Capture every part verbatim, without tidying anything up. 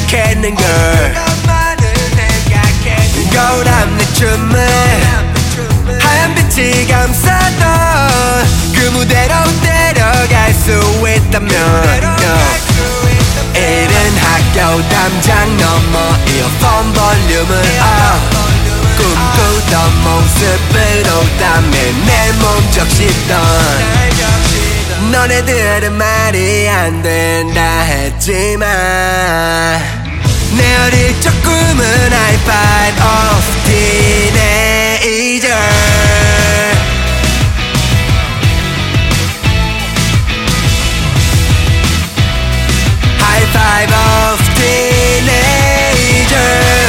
생각했는걸. 거울함 내 춤을 하얀 빛이 감싸던 그 무대로 데려갈 수 있다면 이른 학교 담장 넘어 이어폰 볼륨을 up 꿈꾸던 모습으로 담은 내 몸 적시던 너네들은 말이 안 된다 했지만 내 어릴 적 꿈은 하이파이브 of teenager. 하이파이브 of teenager.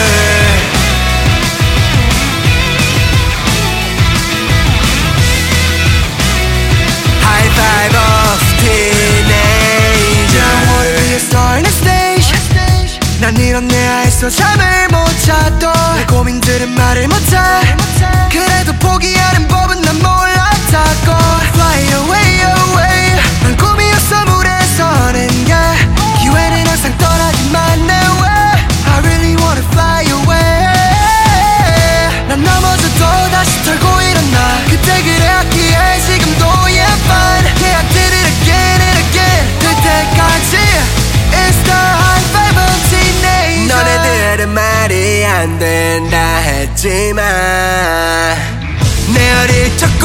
High-five of teenager. I wanna be a star on the stage. 난 이런 내 아이서 잠을 못 잤던 내 고민들은 말을 못해. 그래도 포기하는 법은 난 몰랐다고. Fly away away. 난 꿈이었어 물에 서는 게. 기회는 항상 떠나지만 내 way. I really wanna fly away. 난 넘어져도 다시 털고 일어나. 그때 그랬기에 지금도 yeah fine. Yeah I did it again and again. 그때까지 It's the high five of teenager. 너네들은 말이 안 된다 했지만 내 어릴 적